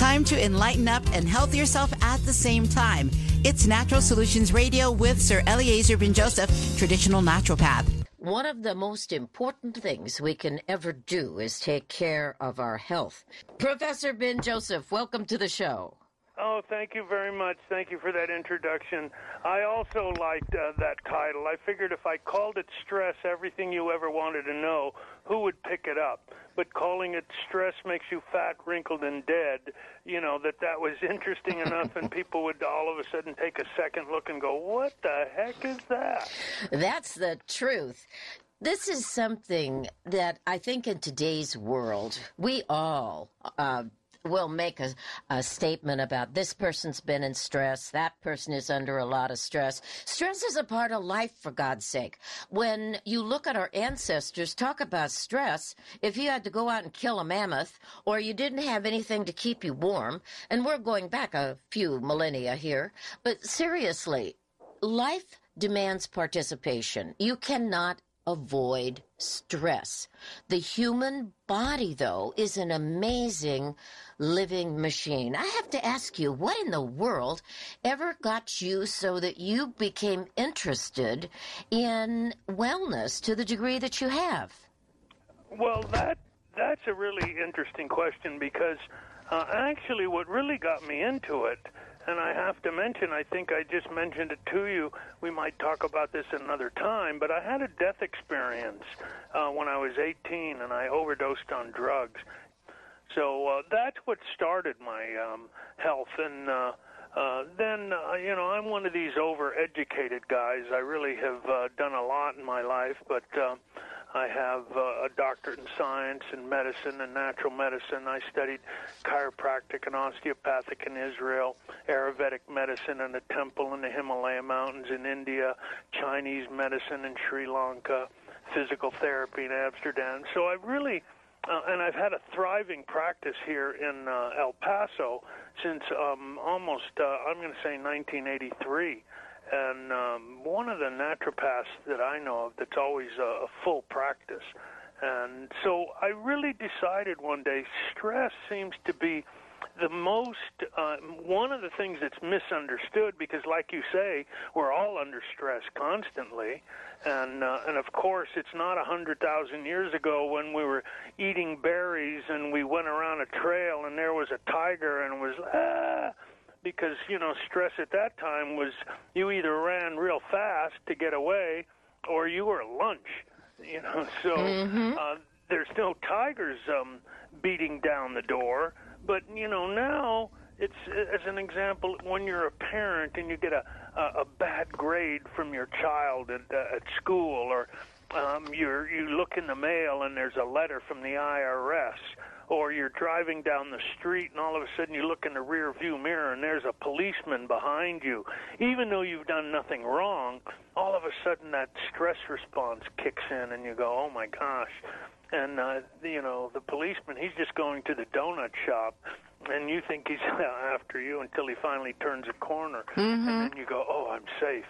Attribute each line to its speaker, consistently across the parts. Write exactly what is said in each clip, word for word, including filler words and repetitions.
Speaker 1: Time to enlighten up and health yourself at the same time. It's Natural Solutions Radio with Sir Eliezer Ben Joseph, traditional naturopath.
Speaker 2: One of the most important things we can ever do is take care of our health. Professor Ben Joseph, welcome to the show.
Speaker 3: Oh, thank you very much. Thank you for that introduction. I also liked uh, that title. I figured if I called it Stress, Everything You Ever Wanted to Know, who would pick it up? But calling it Stress Makes You Fat, Wrinkled, and Dead, you know, that that was interesting enough, and people would all of a sudden take a second look and go, what the heck is that?
Speaker 2: That's the truth. This is something that I think in today's world, we all uh, will make a, a statement about this person's been in stress, that person is under a lot of stress. Stress is a part of life, for God's sake. When you look at our ancestors, talk about stress, if you had to go out and kill a mammoth, or you didn't have anything to keep you warm, and we're going back a few millennia here, but seriously, life demands participation. You cannot avoid stress. The human body, though, is an amazing living machine. I have to ask you, what in the world ever got you so that you became interested in wellness to the degree that you have?
Speaker 3: Well, that that's a really interesting question because uh, actually what really got me into it, and I have to mention, I think I just mentioned it to you, we might talk about this another time, but I had a death experience uh, when I was eighteen, and I overdosed on drugs. So uh, that's what started my um, health, and uh, uh, then, uh, you know, I'm one of these overeducated guys. I really have uh, done a lot in my life, but uh, I have uh, a doctorate in science and medicine and natural medicine. I studied chiropractic and osteopathic in Israel, Ayurvedic medicine in a temple in the Himalaya Mountains in India, Chinese medicine in Sri Lanka, physical therapy in Amsterdam. So I really, uh, and I've had a thriving practice here in uh, El Paso since um, almost, uh, I'm going to say nineteen eighty-three. And um, one of the naturopaths that I know of that's always a, a full practice. And so I really decided one day stress seems to be the most, uh, one of the things that's misunderstood because, like you say, we're all under stress constantly. And, uh, and of course, it's not one hundred thousand years ago when we were eating berries and we went around a trail and there was a tiger and it was, ah, because, you know, stress at that time was you either ran real fast to get away or you were lunch, you know. So mm-hmm. uh, there's no tigers um, beating down the door. But, you know, now it's, as an example, when you're a parent and you get a, a, a bad grade from your child at, uh, at school or um, you're, you look in the mail and there's a letter from the I R S, or you're driving down the street and all of a sudden you look in the rear view mirror and there's a policeman behind you. Even though you've done nothing wrong, all of a sudden that stress response kicks in and you go, oh my gosh. And, uh, you know, the policeman, he's just going to the donut shop and you think he's after you until he finally turns a corner. Mm-hmm. And then you go, oh, I'm safe.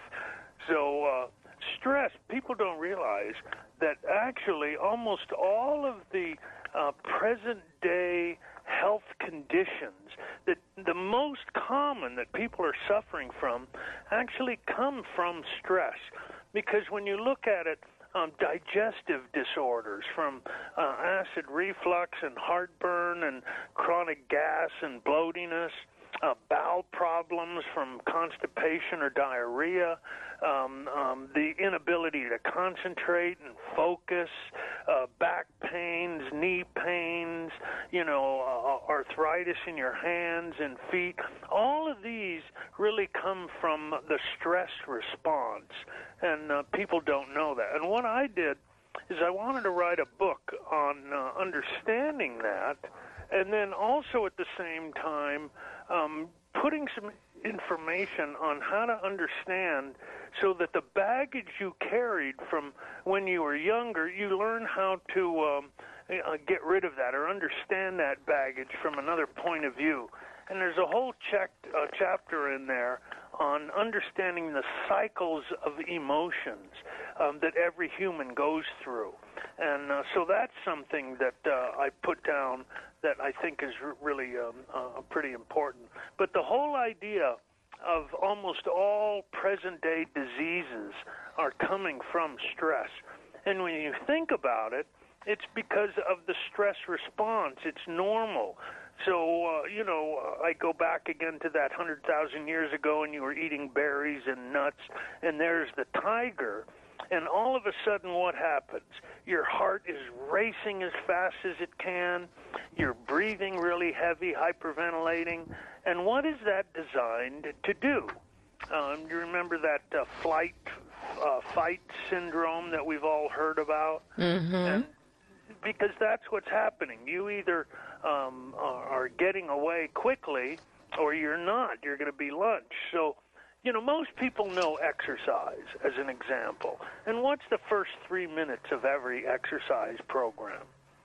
Speaker 3: So uh, stress, people don't realize that actually almost all of the Uh, present-day health conditions, that the most common that people are suffering from actually come from stress. Because when you look at it, um, digestive disorders from uh, acid reflux and heartburn and chronic gas and bloatiness, uh, bowel problems from constipation or diarrhea, um, um, the inability to concentrate and focus, uh, back pains, knee pains, you know, uh, arthritis in your hands and feet. All of these really come from the stress response, and uh, people don't know that. And what I did is I wanted to write a book on uh, understanding that, and then also at the same time um, putting some information on how to understand so that the baggage you carried from when you were younger, you learn how to um, uh, get rid of that or understand that baggage from another point of view. And there's a whole check, uh, chapter in there on understanding the cycles of emotions um, that every human goes through. And uh, so that's something that uh, I put down that I think is r- really um, uh, pretty important. But the whole idea of almost all present-day diseases are coming from stress. And when you think about it, it's because of the stress response. It's normal. So, uh, you know, uh, I go back again to that one hundred thousand years ago, and you were eating berries and nuts, and there's the tiger. And all of a sudden, what happens? Your heart is racing as fast as it can. You're breathing really heavy, hyperventilating. And what is that designed to do? Um, you remember that uh, flight, uh, fight syndrome that we've all heard about?
Speaker 2: Mm-hmm.
Speaker 3: And because that's what's happening. You either um, are getting away quickly or you're not. You're going to be lunch. So, you know, most people know exercise, as an example. And what's the first three minutes of every exercise program?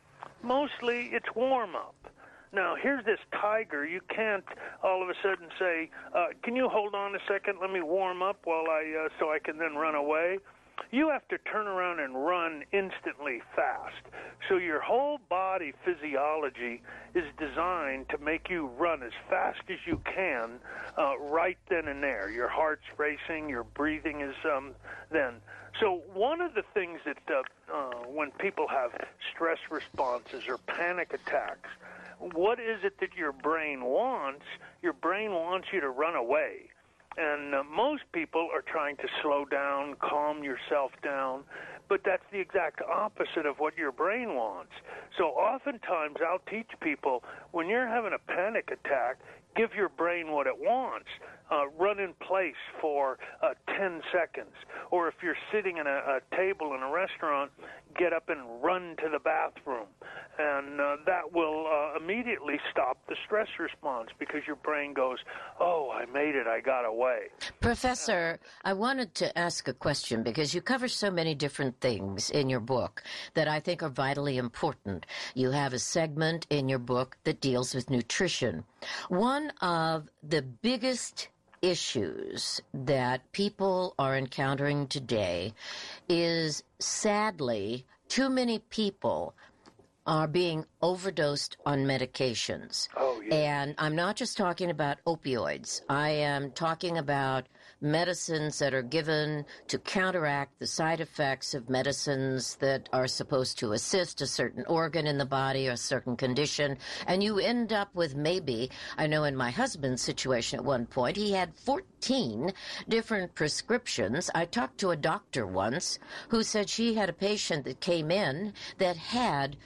Speaker 3: Mostly it's warm-up. Now, here's this tiger. You can't all of a sudden say, uh, can you hold on a second? Let me warm up while I, uh, so I can then run away. You have to turn around and run instantly fast. So your whole body physiology is designed to make you run as fast as you can uh, right then and there. Your heart's racing, your breathing is um, then. So one of the things that uh, uh, when people have stress responses or panic attacks, what is it that your brain wants? Your brain wants you to run away. And uh, most people are trying to slow down, calm yourself down, but that's the exact opposite of what your brain wants. So oftentimes I'll teach people, when you're having a panic attack, give your brain what it wants. Uh, run in place for uh, ten seconds. Or if you're sitting at a, a table in a restaurant, get up and run to the bathroom. And uh, that will uh, immediately stop the stress response because your brain goes, oh, I made it, I got away.
Speaker 2: Professor, I wanted to ask a question because you cover so many different things in your book that I think are vitally important. You have a segment in your book that deals with nutrition. One of the biggest issues that people are encountering today is, sadly, too many people are being overdosed on medications.
Speaker 3: Oh, yeah.
Speaker 2: And I'm not just talking about opioids. I am talking about medicines that are given to counteract the side effects of medicines that are supposed to assist a certain organ in the body or a certain condition. And you end up with maybe, I know in my husband's situation at one point, he had fourteen different prescriptions. I talked to a doctor once who said she had a patient that came in that had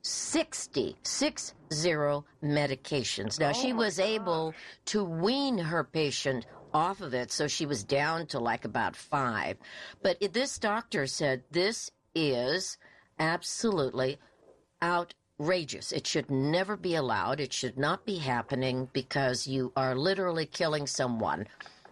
Speaker 2: sixty, six zero medications. Now,
Speaker 3: oh
Speaker 2: she was
Speaker 3: gosh.
Speaker 2: able to wean her patient off of it, so she was down to like about five. But it, this doctor said this is absolutely outrageous. It should never be allowed. It should not be happening because you are literally killing someone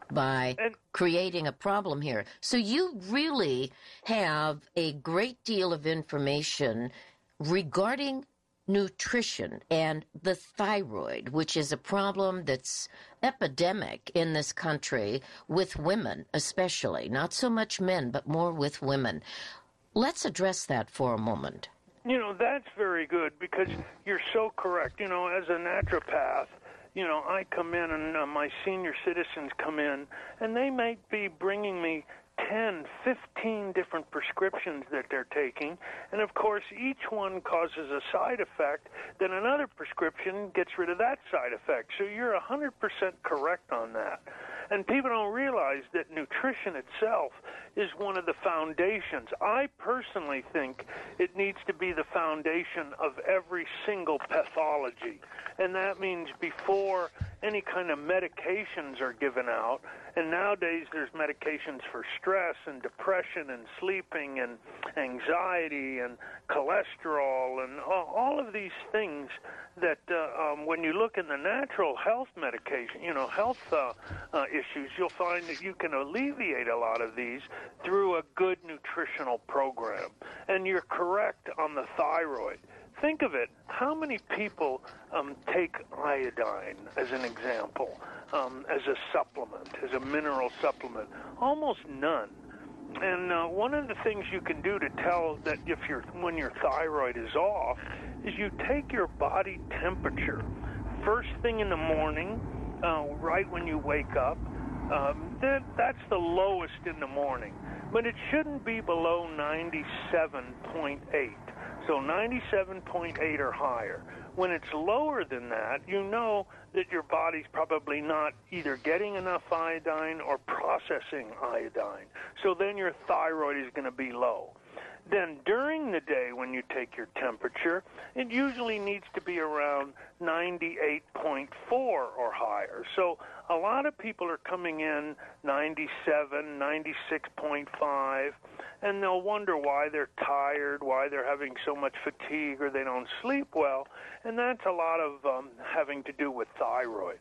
Speaker 2: by
Speaker 3: and,
Speaker 2: creating a problem here. So you really have a great deal of information regarding nutrition and the thyroid, which is a problem that's epidemic in this country with women especially, not so much men, but more with women. Let's address that for a moment.
Speaker 3: You know, that's very good because you're so correct. You know, as a naturopath, you know, I come in and uh, my senior citizens come in and they might be bringing me ten, fifteen different prescriptions that they're taking, and of course each one causes a side effect, then another prescription gets rid of that side effect. So you're one hundred percent correct on that. And people don't realize that nutrition itself is one of the foundations. I personally think it needs to be the foundation of every single pathology. And that means before any kind of medications are given out, and nowadays there's medications for stress and depression and sleeping and anxiety and cholesterol and all of these things that uh, um, when you look in the natural health medication, you know, health uh, uh, issues, you'll find that you can alleviate a lot of these through a good nutritional program. And you're correct on the thyroid. Think of it, how many people um, take iodine, as an example, um, as a supplement, as a mineral supplement? Almost none. And uh, one of the things you can do to tell that if you're when your thyroid is off is you take your body temperature first thing in the morning, uh, right when you wake up. Um, that that's the lowest in the morning, but it shouldn't be below ninety-seven point eight. So ninety-seven point eight or higher. When it's lower than that, you know that your body's probably not either getting enough iodine or processing iodine. So then your thyroid is going to be low. Then during the day when you take your temperature, it usually needs to be around ninety-eight point four or higher. So a lot of people are coming in ninety-seven, ninety-six point five, and they'll wonder why they're tired, why they're having so much fatigue, or they don't sleep well, and that's a lot of um, having to do with thyroid.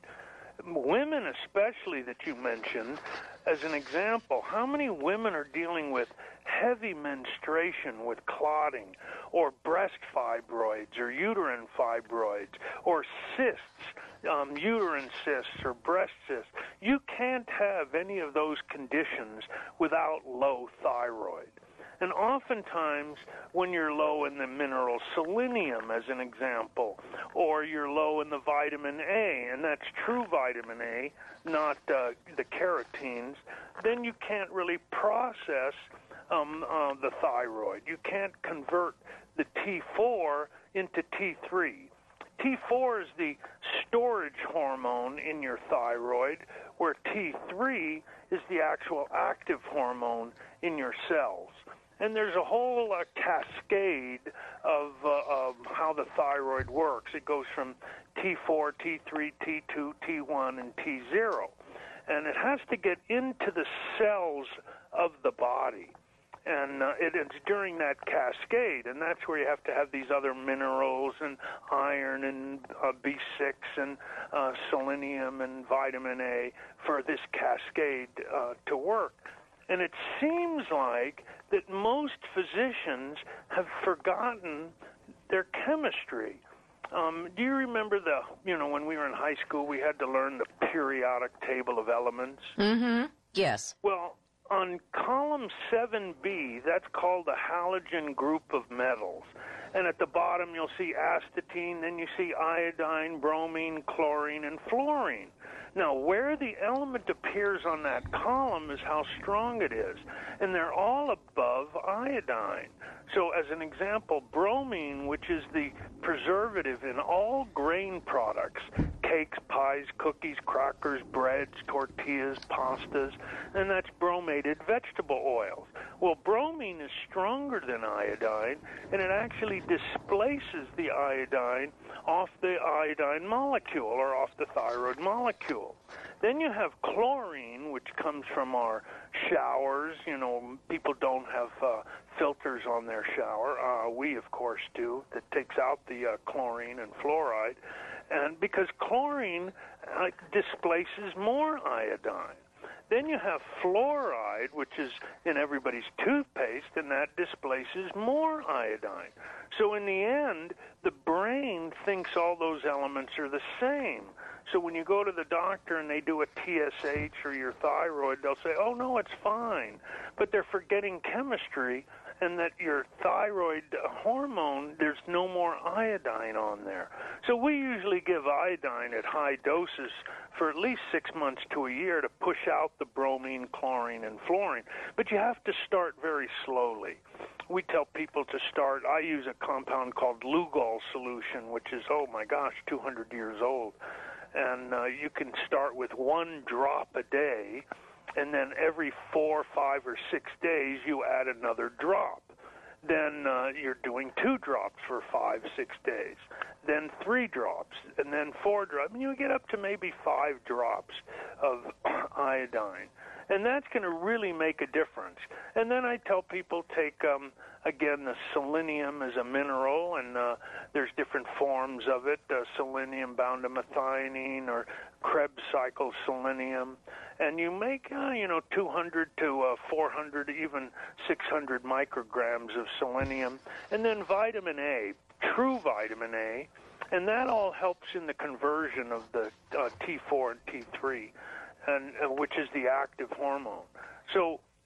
Speaker 3: Women especially that you mentioned, as an example, how many women are dealing with heavy menstruation with clotting, or breast fibroids, or uterine fibroids, or cysts, um, uterine cysts, or breast cysts? You can't have any of those conditions without low thyroid. And oftentimes, when you're low in the mineral selenium, as an example, or you're low in the vitamin A, and that's true vitamin A, not uh, the carotenes, then you can't really process um, uh, the thyroid. You can't convert the T four into T three. T four is the storage hormone in your thyroid, where T three is the actual active hormone in your cells. And there's a whole uh, cascade of, uh, of how the thyroid works. It goes from T four, T three, T two, T one, and T zero. And it has to get into the cells of the body. And uh, it, it's during that cascade, and that's where you have to have these other minerals and iron and uh, B six and uh, selenium and vitamin A for this cascade uh, to work. And it seems like that most physicians have forgotten their chemistry. Um, do you remember the, you know, when we were in high school, we had to learn the periodic table of elements?
Speaker 2: Mm-hmm. Yes.
Speaker 3: Well, on column seven B, that's called the halogen group of metals. And at the bottom, you'll see astatine, then you see iodine, bromine, chlorine, and fluorine. Now, where the element appears on that column is how strong it is. And they're all above iodine. So as an example, bromine, which is the preservative in all grain products, cakes, pies, cookies, crackers, breads, tortillas, pastas, and that's bromated vegetable oils. Well, bromine is stronger than iodine, and it actually displaces the iodine off the iodine molecule or off the thyroid molecule. Then you have chlorine, which comes from our showers. You know, people don't have uh, filters on their shower. Uh, we, of course, do. That takes out the uh, chlorine and fluoride. And because chlorine uh, displaces more iodine. Then you have fluoride, which is in everybody's toothpaste, and that displaces more iodine. So in the end, the brain thinks all those elements are the same. So when you go to the doctor and they do a T S H or your thyroid, they'll say, oh, no, it's fine. But they're forgetting chemistry, and that your thyroid hormone, there's no more iodine on there. So we usually give iodine at high doses for at least six months to a year to push out the bromine, chlorine, and fluorine. But you have to start very slowly. We tell people to start, I use a compound called Lugol solution, which is, oh my gosh, two hundred years old. And uh, you can start with one drop a day, and then every four, five, or six days you add another drop. Then uh, you're doing two drops for five, six days, then three drops, and then four drops. And you get up to maybe five drops of iodine. And that's going to really make a difference. And then I tell people take, um, again, the selenium as a mineral, and uh, there's different forms of it, uh, selenium bound to methionine or Krebs cycle selenium. And you make, uh, you know, two hundred to uh, four hundred, even six hundred micrograms of selenium. And then vitamin A, true vitamin A, and that all helps in the conversion of the uh, T four and T three. And uh, which is the active hormone. So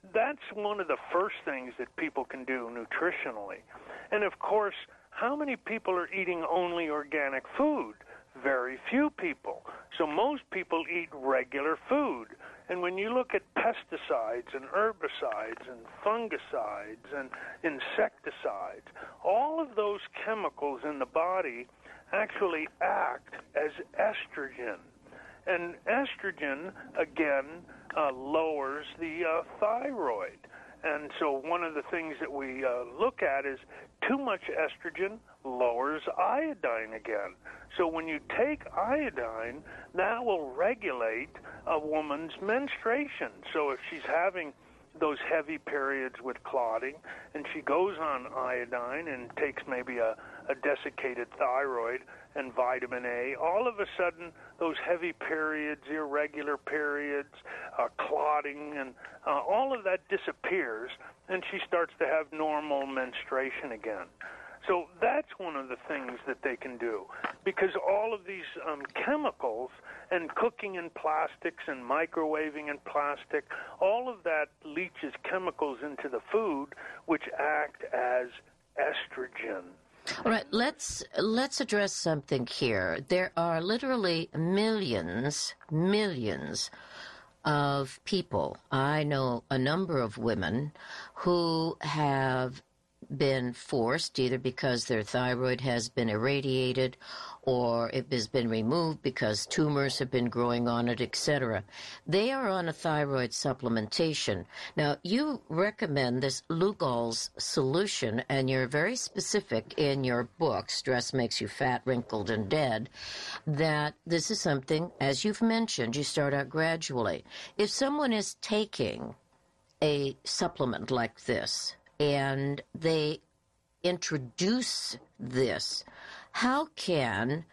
Speaker 3: that's one of the first things that people can do nutritionally. And of course, how many people are eating only organic food? Very few people. So most people eat regular food. And when you look at pesticides and herbicides and fungicides and insecticides, all of those chemicals in the body actually act as estrogen. And estrogen, again, uh, lowers the uh, thyroid. And so one of the things that we uh, look at is too much estrogen lowers iodine again. So when you take iodine, that will regulate a woman's menstruation. So if she's having those heavy periods with clotting and she goes on iodine and takes maybe a, a desiccated thyroid and vitamin A, all of a sudden those heavy periods, irregular periods, uh, clotting, and uh, all of that disappears, and she starts to have normal menstruation again. So that's one of the things that they can do, because all of these um, chemicals and cooking in plastics and microwaving in plastic, all of that leaches chemicals into the food, which act as estrogen.
Speaker 2: All right, let's let's address something here. There are literally millions, millions of people. I know a number of women who have been forced, either because their thyroid has been irradiated or it has been removed because tumors have been growing on it, et cetera. They are on a thyroid supplementation. Now, you recommend this Lugol's solution, and you're very specific in your book, Stress Makes You Fat, Wrinkled, and Dead, that this is something, as you've mentioned, you start out gradually. If someone is taking a supplement like this, and they introduce this, how can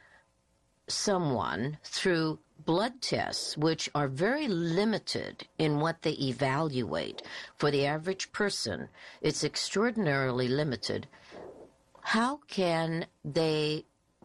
Speaker 2: someone, through blood tests, which are very limited in what they evaluate, for the average person, it's extraordinarily limited, how can they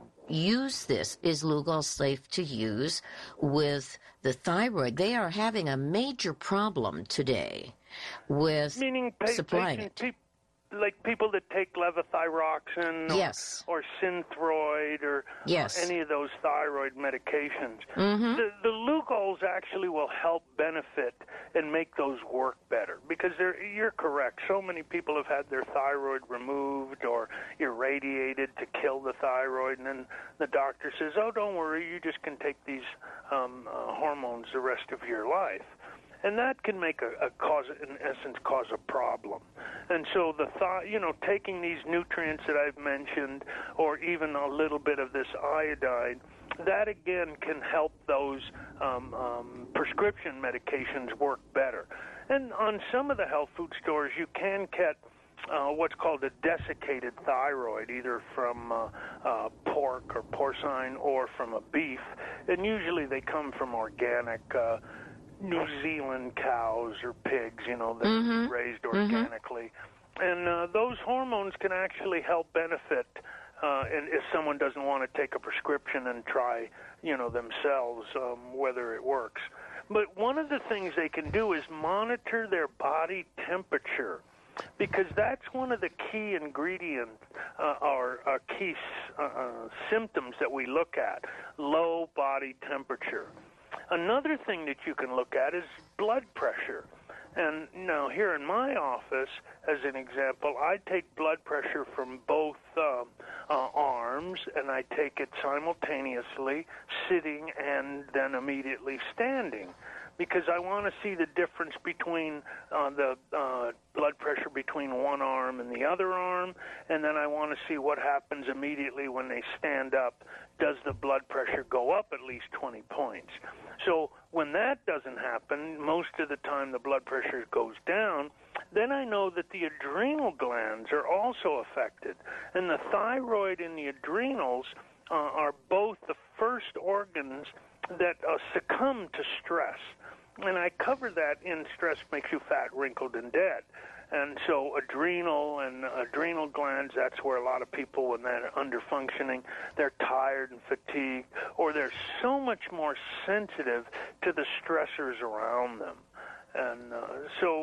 Speaker 2: use this? Is Lugol safe to use with the thyroid? They are having a major problem today with
Speaker 3: Meaning pa-
Speaker 2: supplying it.
Speaker 3: Pe- like people that take levothyroxine or,
Speaker 2: Yes.
Speaker 3: or Synthroid or,
Speaker 2: Yes.
Speaker 3: or any of those thyroid medications.
Speaker 2: Mm-hmm.
Speaker 3: The, the Lugols actually will help benefit and make those work better, because they're, you're correct. So many people have had their thyroid removed or irradiated to kill the thyroid, and then the doctor says, oh, don't worry, you just can take these um, uh, hormones the rest of your life. And that can make a, a cause, in essence, cause a problem. And so the thought, you know, taking these nutrients that I've mentioned, or even a little bit of this iodine, that again can help those um, um, prescription medications work better. And on some of the health food stores, you can get uh, what's called a desiccated thyroid, either from uh, uh, pork or porcine or from a beef. And usually they come from organic uh New Zealand cows or pigs, you know, that
Speaker 2: Mm-hmm.
Speaker 3: are raised organically. Mm-hmm. And uh, those hormones can actually help benefit, uh, and if someone doesn't want to take a prescription and try, you know, themselves, um, whether it works. But one of the things they can do is monitor their body temperature, because that's one of the key ingredients uh, or uh, key uh, symptoms that we look at, low body temperature. Another thing that you can look at is blood pressure. And now here in my office, as an example, I take blood pressure from both uh, uh, arms, and I take it simultaneously, sitting and then immediately standing, because I want to see the difference between uh, the uh, blood pressure between one arm and the other arm, and then I want to see what happens immediately when they stand up. Does the blood pressure go up at least twenty points? So when that doesn't happen, most of the time the blood pressure goes down, then I know that the adrenal glands are also affected. And the thyroid and the adrenals uh, are both the first organs that uh, succumb to stress. And I cover that in Stress Makes You Fat, Wrinkled, and Dead. And so adrenal and adrenal glands, that's where a lot of people, when they're under-functioning, they're tired and fatigued, or they're so much more sensitive to the stressors around them. And uh, so, uh,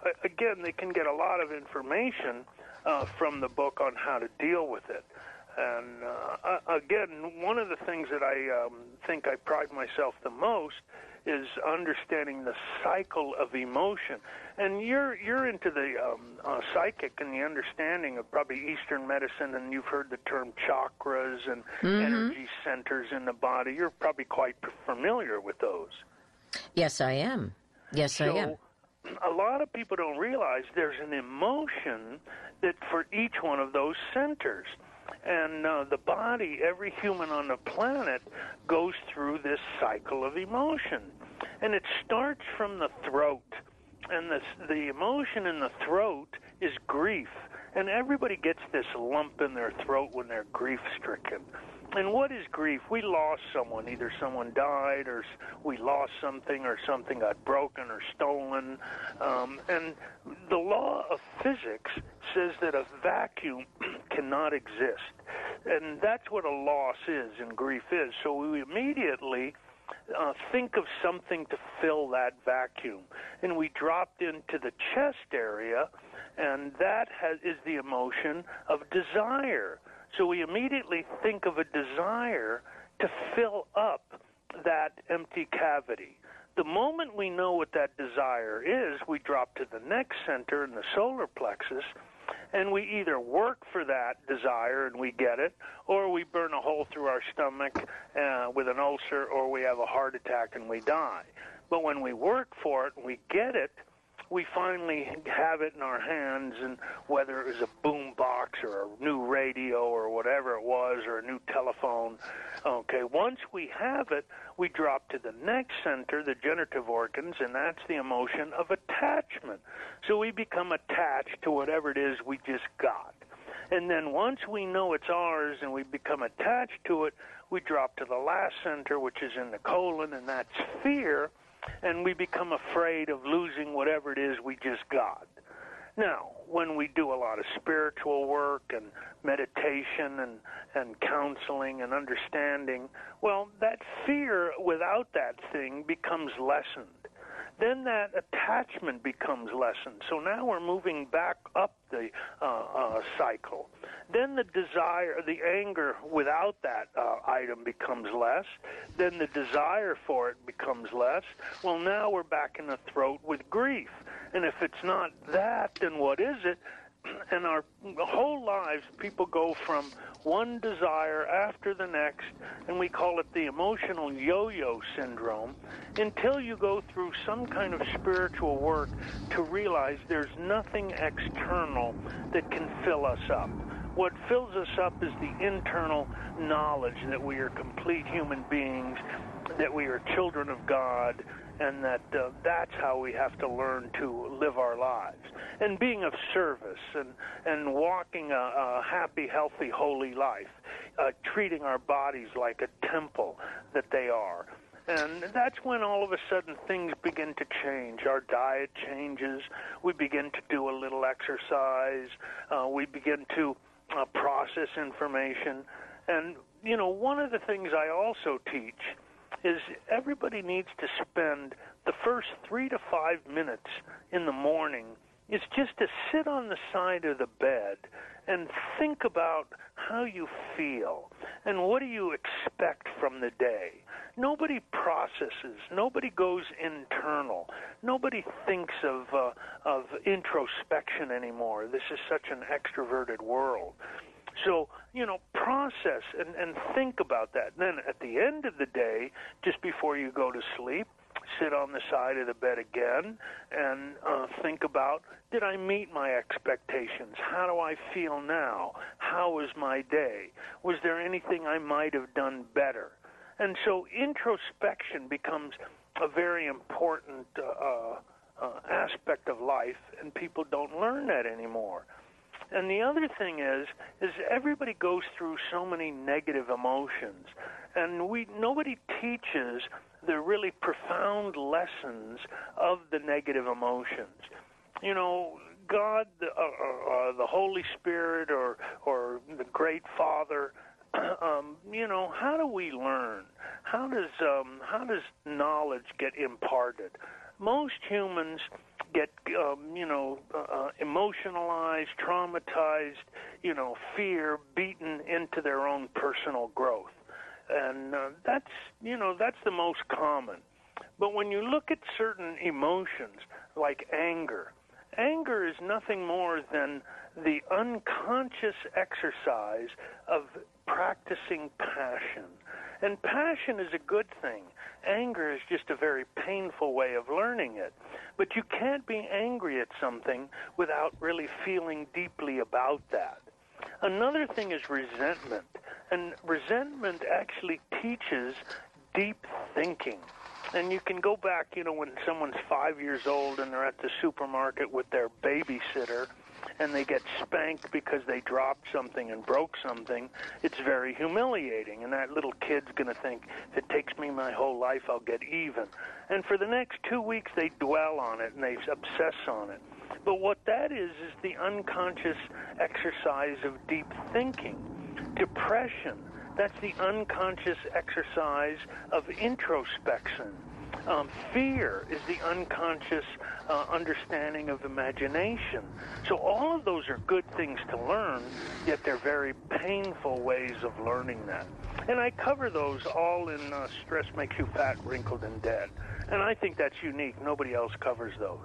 Speaker 3: again, they can get a lot of information uh, from the book on how to deal with it. And uh, again, one of the things that I um, think I pride myself the most is understanding the cycle of emotion. And you're you're into the um, uh, psychic and the understanding of probably Eastern medicine, and you've heard the term chakras and mm-hmm. energy centers in the body. You're probably quite familiar with those.
Speaker 2: Yes, I am. Yes,
Speaker 3: so,
Speaker 2: I am.
Speaker 3: A lot of people don't realize there's an emotion that for each one of those centers. And uh, the body, every human on the planet, goes through this cycle of emotion. And it starts from the throat. And the, the emotion in the throat is grief. And everybody gets this lump in their throat when they're grief-stricken. And what is grief? We lost someone. Either someone died, or we lost something, or something got broken or stolen. Um, and the law of physics says that a vacuum cannot exist. And that's what a loss is and grief is. So we immediately uh, think of something to fill that vacuum. And we dropped into the chest area, and that has, is the emotion of desire. So we immediately think of a desire to fill up that empty cavity. The moment we know what that desire is, we drop to the next center in the solar plexus, and we either work for that desire and we get it, or we burn a hole through our stomach uh, with an ulcer, or we have a heart attack and we die. But when we work for it and we get it, we finally have it in our hands, and whether it was a boom box or a new radio or whatever it was, or a new telephone, okay, once we have it, we drop to the next center, the generative organs, and that's the emotion of attachment. So we become attached to whatever it is we just got. And then once we know it's ours and we become attached to it, we drop to the last center, which is in the colon, and that's fear. And we become afraid of losing whatever it is we just got. Now, when we do a lot of spiritual work and meditation and, and counseling and understanding, well, that fear without that thing becomes lessened. Then that attachment becomes lessened. So now we're moving back up the uh, uh, cycle. Then the desire, the anger without that uh, item becomes less. Then the desire for it becomes less. Well, now we're back in the throat with grief. And if it's not that, then what is it? And our whole lives, people go from one desire after the next, and we call it the emotional yo-yo syndrome, until you go through some kind of spiritual work to realize there's nothing external that can fill us up. What fills us up is the internal knowledge that we are complete human beings, that we are children of God, and that uh, that's how we have to learn to live our lives. And being of service and, and walking a, a happy, healthy, holy life, uh, treating our bodies like a temple that they are. And that's when all of a sudden things begin to change. Our diet changes. We begin to do a little exercise. Uh, we begin to uh, process information. And, you know, one of the things I also teach is everybody needs to spend the first three to five minutes in the morning is just to sit on the side of the bed and think about how you feel and what do you expect from the day. Nobody processes. Nobody goes internal. Nobody thinks of uh, of introspection anymore. This is such an extroverted world. So, you know, process and, and think about that. And then at the end of the day, just before you go to sleep, sit on the side of the bed again and uh, think about, did I meet my expectations? How do I feel now? How was my day? Was there anything I might have done better? And so introspection becomes a very important uh, uh, aspect of life, and people don't learn that anymore. And the other thing is, is everybody goes through so many negative emotions, and we nobody teaches the really profound lessons of the negative emotions. You know, God, the, uh, uh, the Holy Spirit, or or the Great Father. Um, you know, how do we learn? How does um, how does knowledge get imparted? Most humans get, um, you know, uh, emotionalized, traumatized, you know, fear beaten into their own personal growth. And uh, that's, you know, that's the most common. But when you look at certain emotions, like anger, anger is nothing more than the unconscious exercise of practicing passion. And passion is a good thing. Anger is just a very painful way of learning it. But you can't be angry at something without really feeling deeply about that. Another thing is resentment. And resentment actually teaches deep thinking. And you can go back, you know, when someone's five years old and they're at the supermarket with their babysitter and they get spanked because they dropped something and broke something, it's very humiliating. And that little kid's going to think, if it takes me my whole life, I'll get even. And for the next two weeks, they dwell on it and they obsess on it. But what that is, is the unconscious exercise of deep thinking. Depression, that's the unconscious exercise of introspection. Um, fear is the unconscious uh, understanding of imagination. So all of those are good things to learn, yet they're very painful ways of learning that. And I cover those all in uh, Stress Makes You Fat, Wrinkled, and Dead. And I think that's unique. Nobody else covers those.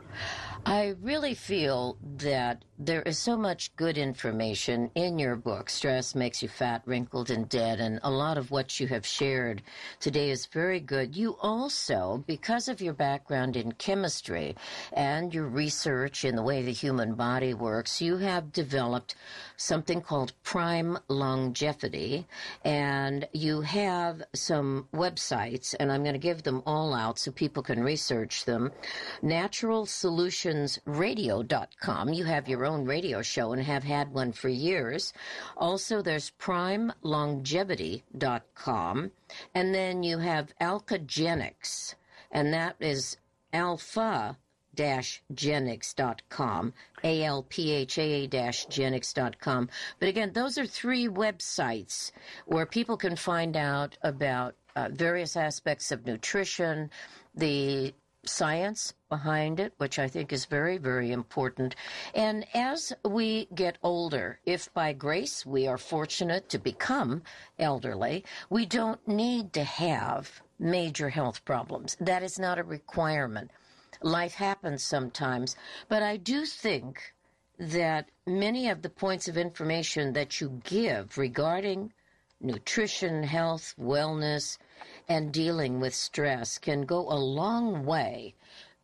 Speaker 2: I really feel that there is so much good information in your book, Stress Makes You Fat, Wrinkled, and Dead, and a lot of what you have shared today is very good. You also, because of your background in chemistry and your research in the way the human body works, you have developed something called Prime Longevity, and you have some websites, and I'm going to give them all out so people can research them. natural solutions radio dot com. You have your own radio show and have had one for years. Also, there's prime longevity dot com. And then you have Alkagenics, and that is alpha dash genics dot com, A L P H A dash genics dot com. But again, those are three websites where people can find out about uh, various aspects of nutrition, the science behind it, which I think is very, very important. And as we get older, if by grace we are fortunate to become elderly, we don't need to have major health problems. That is not a requirement. Life happens sometimes, but I do think that many of the points of information that you give regarding nutrition, health, wellness, and dealing with stress can go a long way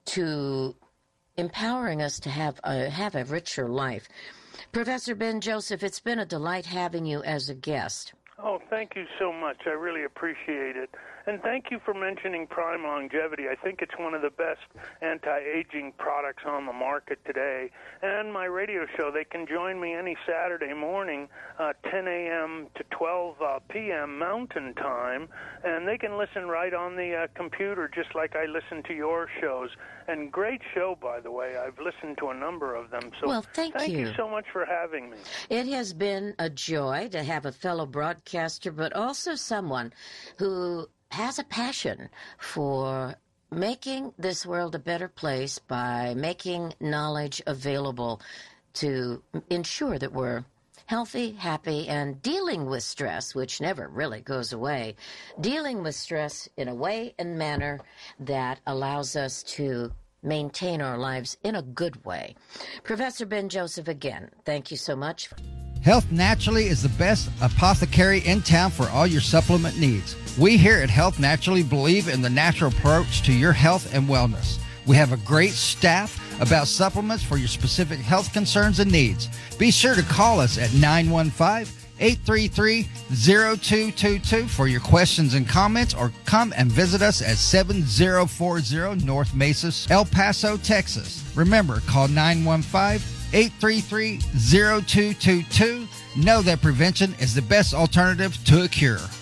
Speaker 2: to empowering us to have a, have a richer life. Professor Ben Joseph, it's been a delight having you as a guest.
Speaker 3: Oh, thank you so much. I really appreciate it. And thank you for mentioning Prime Longevity. I think it's one of the best anti-aging products on the market today. And my radio show, they can join me any Saturday morning, uh, ten a.m. to twelve p.m. Mountain Time, and they can listen right on the uh, computer just like I listen to your shows. And great show, by the way. I've listened to a number of them. So
Speaker 2: well, thank,
Speaker 3: thank
Speaker 2: you.
Speaker 3: you so much for having me.
Speaker 2: It has been a joy to have a fellow broadcaster, but also someone who has a passion for making this world a better place by making knowledge available to ensure that we're healthy, happy, and dealing with stress, which never really goes away, dealing with stress in a way and manner that allows us to maintain our lives in a good way. Professor Ben Joseph, again, thank you so much.
Speaker 4: Health Naturally is the best apothecary in town for all your supplement needs. We here at Health Naturally believe in the natural approach to your health and wellness. We have a great staff about supplements for your specific health concerns and needs. Be sure to call us at nine one five, eight three three, zero two two two for your questions and comments, or come and visit us at seven zero four zero North Mesa, El Paso, Texas. Remember, call nine one five, eight three three, zero two two two. Know that prevention is the best alternative to a cure.